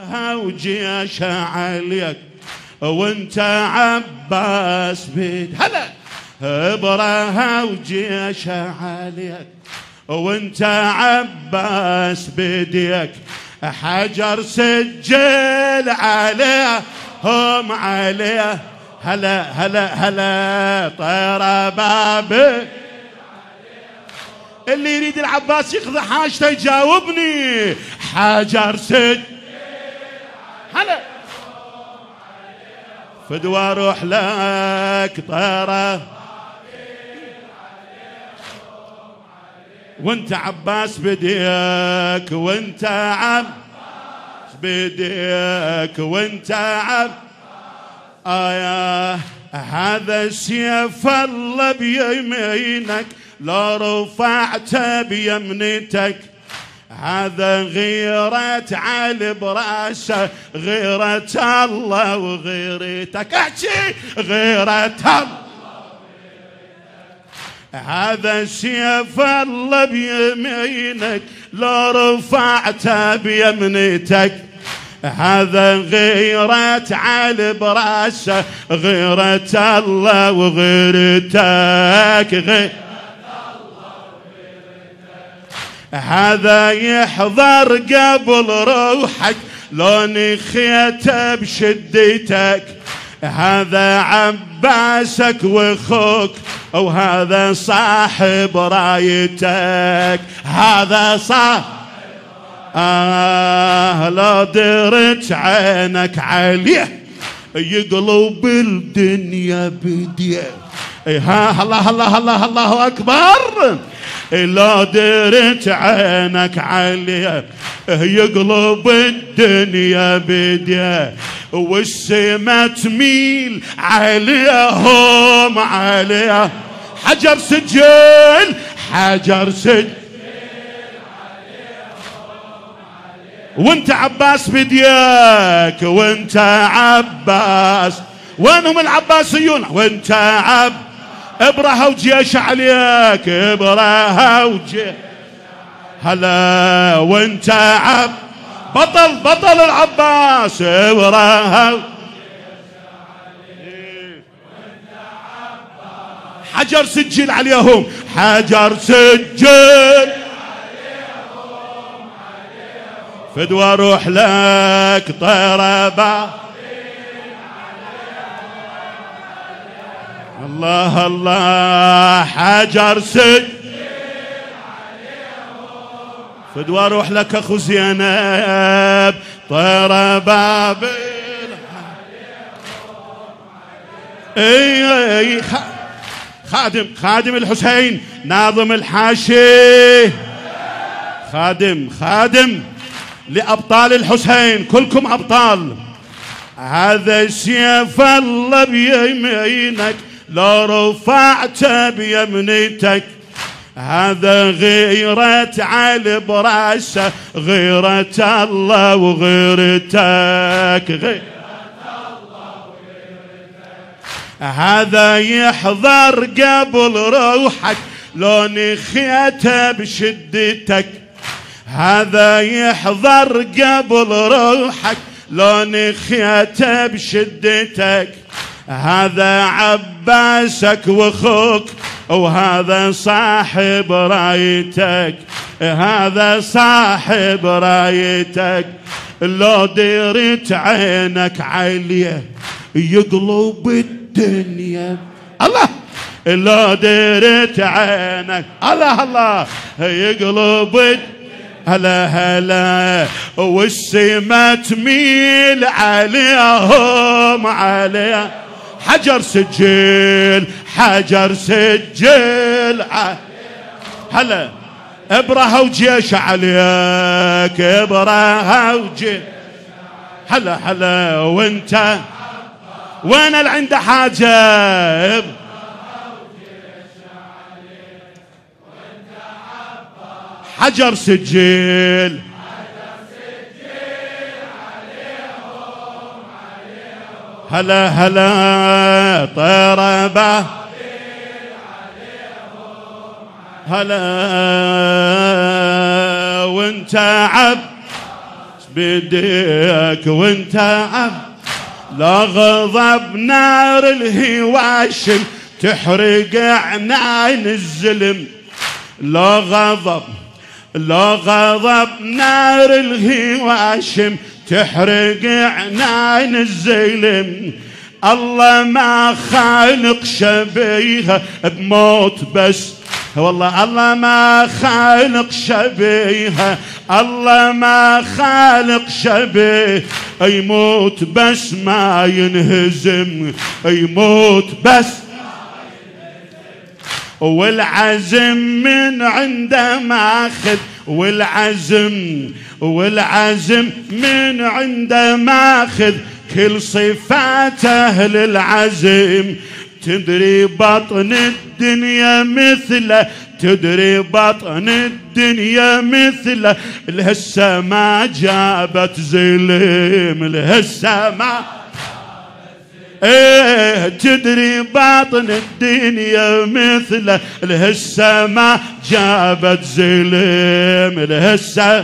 ابرهة وجيش عليك وانت عباس بيد هلا ابرهة وجيش عليك وانت عباس بديك حجر سجل عليهم عليه هلا هلا هلا طير بابك اللي يريد العباس يقضي حاجته يجاوبني حجر سجل هلا فدوى اروح لك طيره وانت عباس بديك وانت عباس بديك وانت عباس هذا السيف الله بيمينك لو رفعته بيمنتك هذا غيرة علي براسه غيرة الله وغيرتك احكي غيرة الله هذا سيف الله بيمينك لو رفعته بيمنتك هذا غيرة علي براسه غيرة الله وغيرتك هذا يحضر قبل روحك لو نخيته بشدتك هذا عباسك واخوك وهذا صاحب رايتك هذا صاحب لو درت عينك عليه يقلب الدنيا بديه الله الله الله الله اكبر لو درت عينك عليه يقلب الدنيا بديه والسما تميل عليهم عليه حجر سجل حجر سجل وانت عباس بديك وانت عباس وينهم العباسيون وانت ابرهة وجيش عليك ابرهة وجيش هلا وانت بطل العباس ابرهة حجر سجل عليهم حجر سجل فدوى اروح لك طيربة الله الله حجر سجل فدوى اروح لك اخو زينب طير بابل اي خادم الحسين ناظم الحاشي خادم لأبطال الحسين كلكم أبطال هذا سيف الله بيمينك لو رفعته بيمنتك هذا غيرة علي براسه غيرة الله وغيرتك هذا يحضر قبل روحك لو نخيته بشدتك هذا يحضر قبل روحك لو نخيته بشدتك هذا عباسك واخوك وهذا صاحب رايتك هذا صاحب رايتك لو ديرت عينك عليه يقلب الدنيا الله لو ديرت عينك الله الله يقلب الدنيا هلا هلا والسما تميل عليهم عليه حجر سجل هلا ابرهة وجيش عليك ابرهة وجيش هلا وانت وين اللي عنده حاجة حجر سجل هلا طيربة هلا وانت عباس بديك وانت لا غضب نار الهواشم تحرق عنان الظلم. لا غضب نار الهواشم تحرق عنان الظلم. الله ما خالق شبيهه بموت بس، والله الله ما خالق شبيهه، الله ما خالق شبيه. يموت بس ما ينهزم، يموت بس والعزم من عنده ماخذ، والعزم من عنده ماخذ كل صفاته للعزم. تدري بطن الدنيا مثله، تدري بطن الدنيا مثله، الهسه ما جابت زلم، الهسه ما تدري بطن الدنيا مثله، الهسه ما جابت زلم، الهسه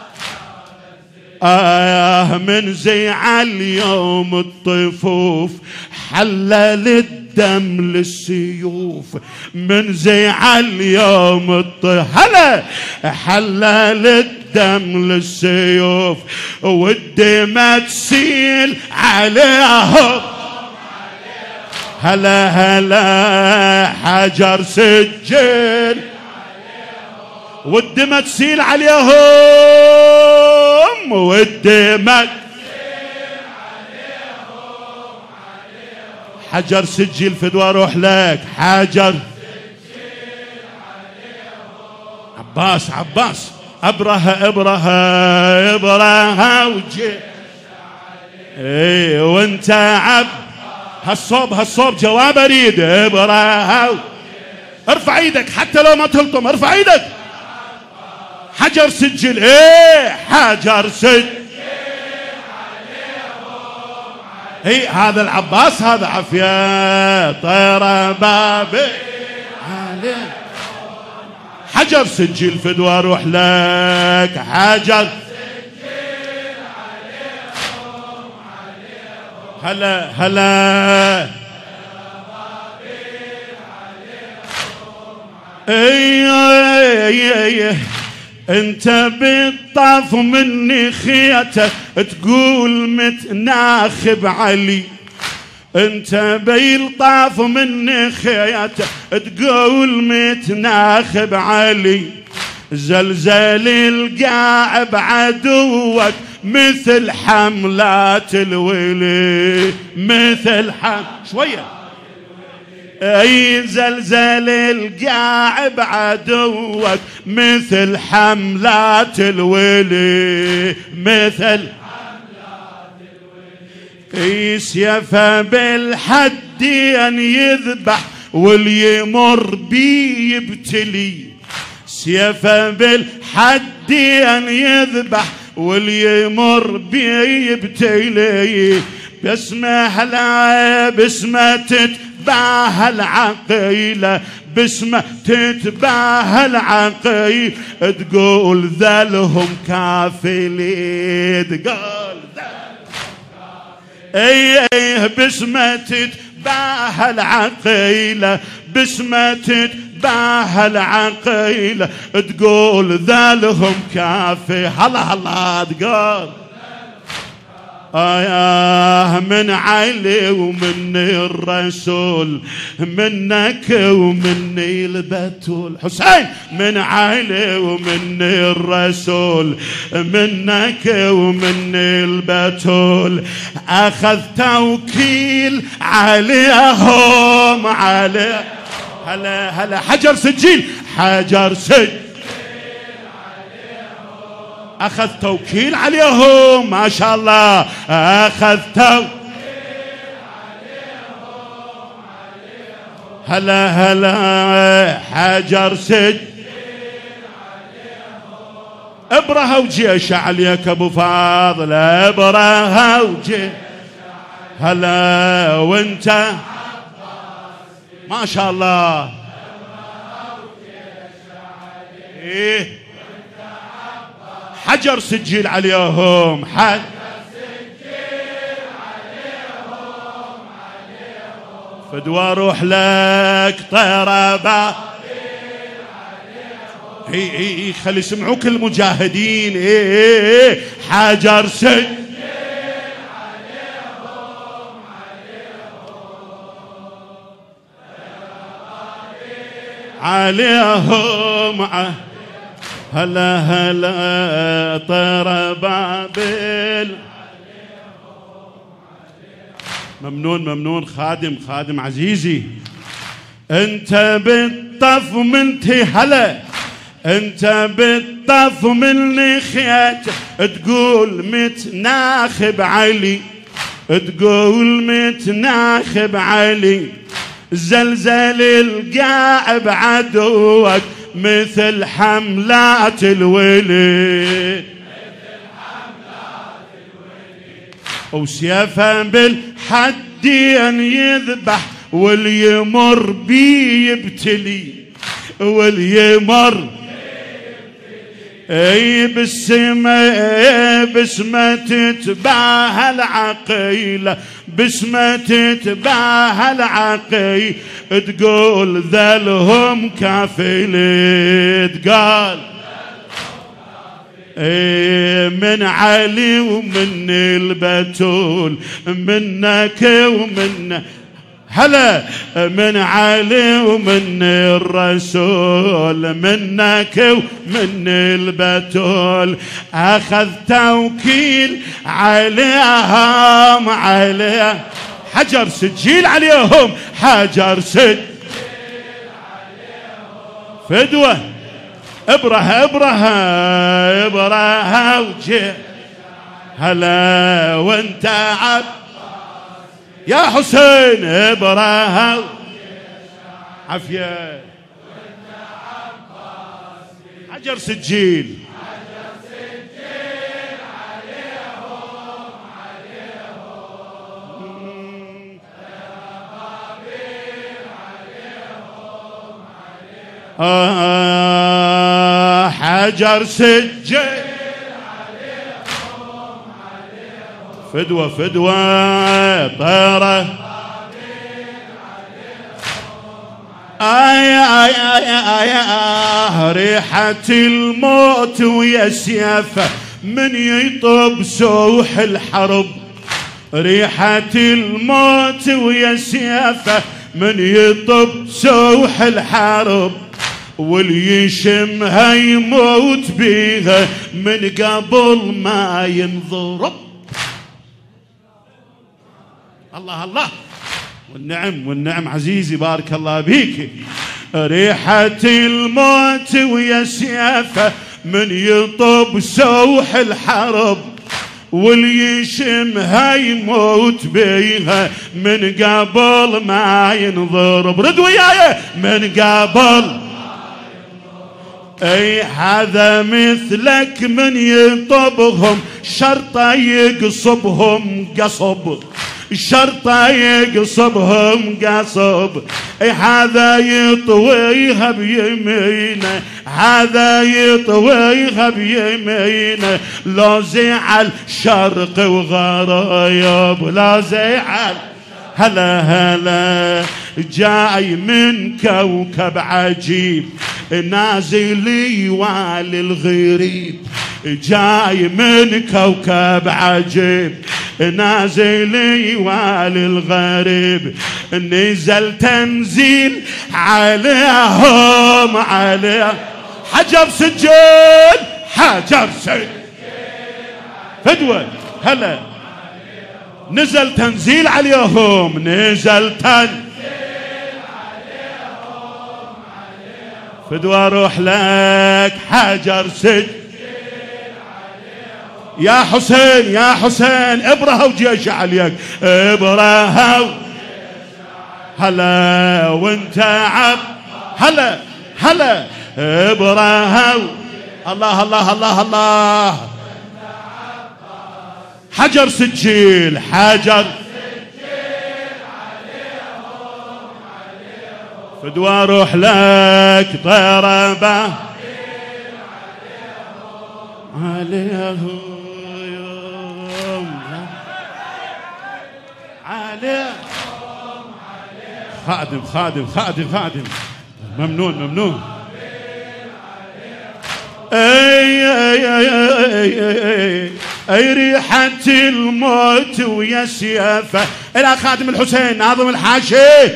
من زيعل يوم الطفوف حلل الدم للسيوف. من زيعل يوم الطفوف حلل الدم للسيوف، والدمى تسيل عليهم. هلا حجر سجل والدمى تسيل عليهم، والدمى حجر سجل فدوى روح لك حجر عباس ابرها وجي وانت هالصوب جواب اريد ابرها. ارفع ايدك حتى لو ما تلطم، ارفع ايدك. حجر سجل حجر سجل هذا العباس، هذا عافية طيرة بابي عليه. حجر سجل فدوى روح لك حجر سجل عليهم. هلا انت بالطاف مني خيته تقول متناخب علي، انت بالطاف مني خيته تقول متناخب علي. زلزل القاع بعدوك مثل حملات الولي، مثل شويه زلزل القاع بعدوك مثل حملات الولي، مثل حملات الولي. سيفه بالحدين يذبح واللي يمر بي يبتلي، سيفه بالحدين يذبح واللي يمر بي يبتلي. بسمه تتباهى العقيلة، بسمه تتباهى العقيلة، تقول ذلهم كافلي، تقول ذلهم بسمه تتباهى العقيلة، بسمه تتباهى العقيلة، تقول ذلهم كافي. هلا تقول من علي ومني الرسول، منك ومني البتول. حسين من علي ومني الرسول، منك ومني البتول. أخذ توكيل عليهم عليه. هلا حجر سجيل حجر سجيل أخذ توكيل عليهم. ما شاء الله أخذ توكيل عليهم. هلا حجر سجل ابرها وجيش عليك ابو فاضل، ابرها وجيش. هلا وانت ما شاء الله حجر سجل عليهم فدوى روح لك طيرة بابيل عليهم. خلي يسمعوك المجاهدين. حجر سجل عليهم هلا هلا طيرة بابل. ممنون ممنون خادم عزيزي. انت بالطف منتي هلا انت بالطف من خيات تقول متناخب علي تقول متناخب علي زلزل القاع بعدوك مثل حملات الولي وسيفا بالحدين يذبح واليمر بي يبتلي واليمر بسمة تتباهى العقيلة بسمة تتباهى العقيلة تقول ذلهم كافلة تقال من علي ومن البتول منك ومن هلا من علي ومن الرسول منك ومن البتول أخذ توكيل عليهم عليه حجر سجيل عليهم حجر سجيل فدوة ابرها وجه هلا وانت عبد يا حسين ابرها عافية حجر سجيل حجر سجل فدوة طيرة ريحة الموت ويا سيافة من يطب سوح الحرب ريحة الموت ويا سيافة من يطب سوح الحرب واللي يشمها يموت بيها من قبل ما ينضرب. الله والنعم عزيزي بارك الله بيك. ريحة الموت ويا سيافة من يطب سوح الحرب واللي يشمها يموت بيها من قبل ما ينضرب. رد وياي من قبل هذا مثلك من يطبهم شرطة يقصبهم قصب شرطة يقصبهم قصب هذا يطويها بيمينه هذا يطويها بيمينه لو زعل شرق وغرب لو زعل هلا جاي من كوكب عجيب نازل يوالي الغريب جاي من كوكب عجيب نازل يوالي الغريب نزل تنزيل عليهم عليه حجر سجل فدوة هلا نزل تنزيل عليهم نزل تنزيل فدوى روح لك حجر سجل يا حسين ابرها وجيش عليك ابرها هلا وانت عب هلا ابرها الله حجر سجيل فدوى روح لك طيرة عليهم عليهم خادم خادم خادم خادم ممنون ممنون. اي ريحة الموت ويا سيافه الى خادم الحسين ناظم الحاشي.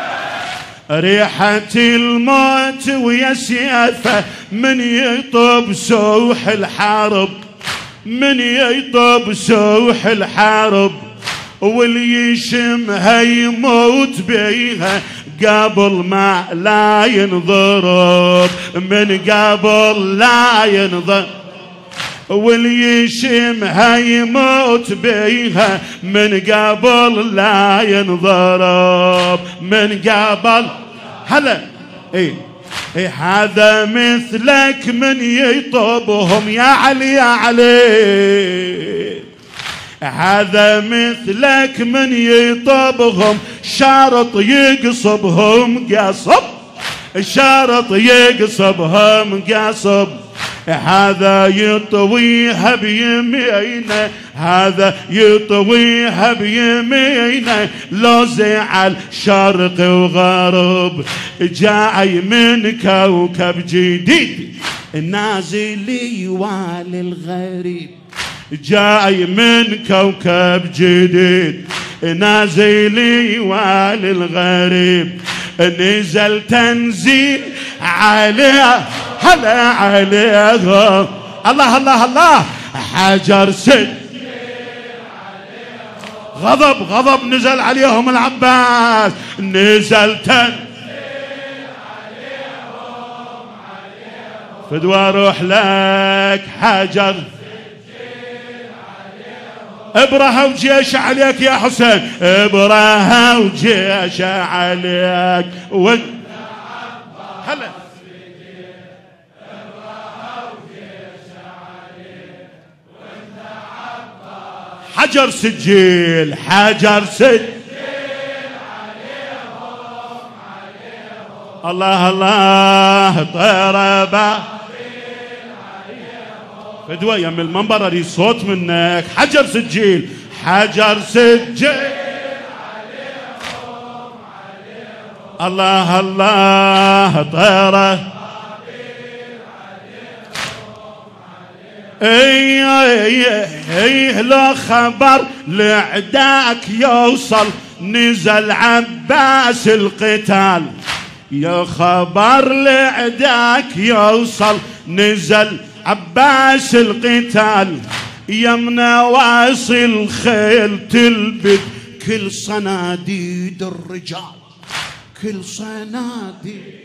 ريحة الموت ويا سيافه من يطب سوح الحرب، من يطب سوح الحرب، واللي يشمها يموت بيها قبل ما لا ينضرب، من قبل لا ينضرب، واللي يشمها يموت بيها من قبل لا ينضرب، من قبل. هلا اي هذا مثلك من يطبهم يا علي يا علي، هذا مثلك من يطبهم شرط يقصبهم قصب، شرط يقصبهم قصب. هذا يطويها بيمينه، هذا يطويها بيمينه، لو زعل شرق وغرب. جاي من كوكب جديد نازل يوالي الغريب، جاي من كوكب جديد نازل يوالي الغريب. نزل تنزيل عليه هلا عليهم الله الله الله حجر سد غضب غضب نزل عليهم العباس، نزل تنزيل عليهم فدوى روح لك حجر ابرهة وجيش عليك يا حسين، ابرهة وجيش عليك هلا حجر سجيل حجر سجيل عليهم الله الله طربة فدوى يم المنبر اريد صوت منك. حجر سجيل حجر سجيل الله الله طيره اي لو خبر لعداك يوصل نزل عباس القتال، يا خبر لعداك يوصل نزل عباس القتال. يمنى واصل خيل تلبد كل صناديد الرجال، كل صناديد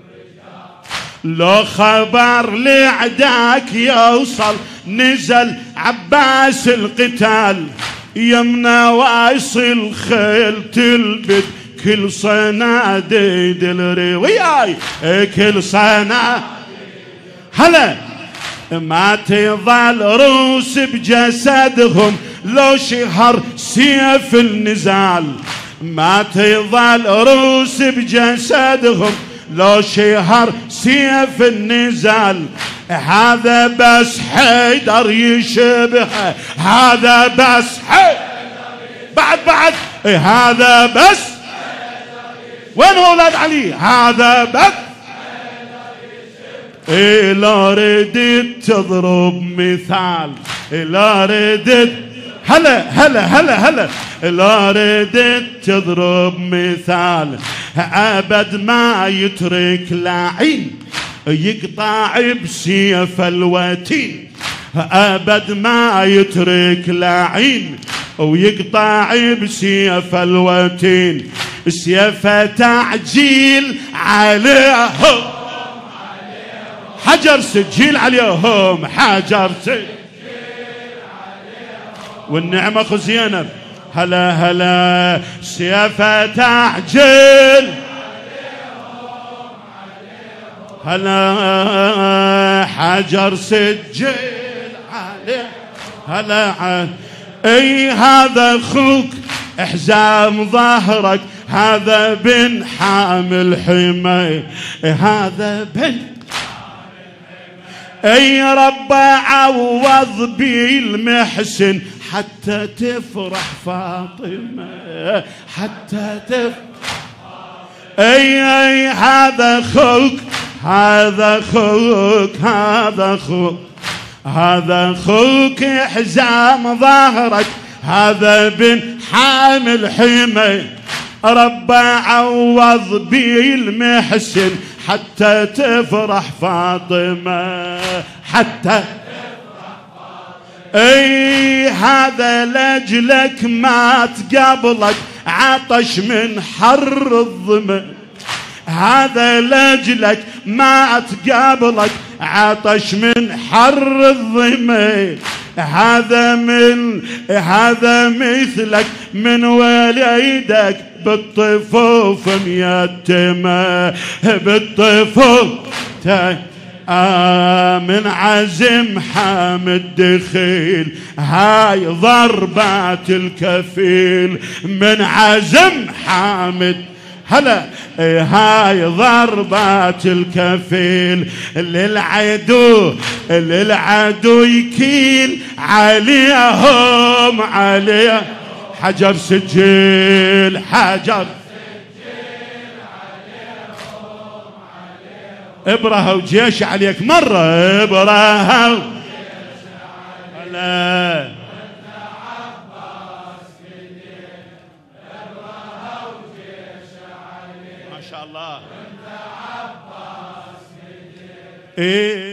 لو خبر لعداك يوصل نزل عباس القتال. يمنى واصل خيل تلبد كل صناديد الرجال، كل صناديد هلا ما تظل روس بجسدهم لو شهر سيف النزال، ما تظل روس بجسدهم لو شهر سيف النزال. هذا بس حيدر يشبهه، هذا بس حيدر بعد هذا بس وين اولاد علي، هذا بس لا ردت تضرب مثال، لا ردت هلا هلا هلا هلا لا ردت تضرب مثال. أبد ما يترك لعين يقطع بسيف الوتين، أبد ما يترك لعين ويقطع بسيف الوتين. سيف تعجيل عليهم حجر سجيل عليهم حجر سجيل عليهم. والنعمة أخو زينب هلا هلا سيف تعجيل هلا حجر سجيل عليه هلا. اي هذا اخوك احزام ظهرك، هذا بن حامل حمي، هذا بن اي رب عوض بالمحسن حتى تفرح فاطمة، حتى تفرح. اي هذا اخوك، هذا اخوك، هذا اخوك، هذا اخوك حزام ظهرك، هذا بن حامل حمى. رب عوض بالمحسن حتى تفرح فاطمة، حتى تفرح فاطمة. اي هذا لاجلك مات قبلك عطش من حر الظما، هذا لاجلك مات قبلك عطش من حر الظما. هذا مثلك من وليدك بالطفوف ميتمة، بالطفوف من عزم حامد دخيل هاي ضربات الكفيل، من عزم حامد هلا هاي ضربات الكفيل. للعدو يكيل عليهم، عليه حجر سجل، حجر سجل عليهم، ابرهة وجيش عليك مرة، ابرهة وجيش عليك. ما شاء الله. إيه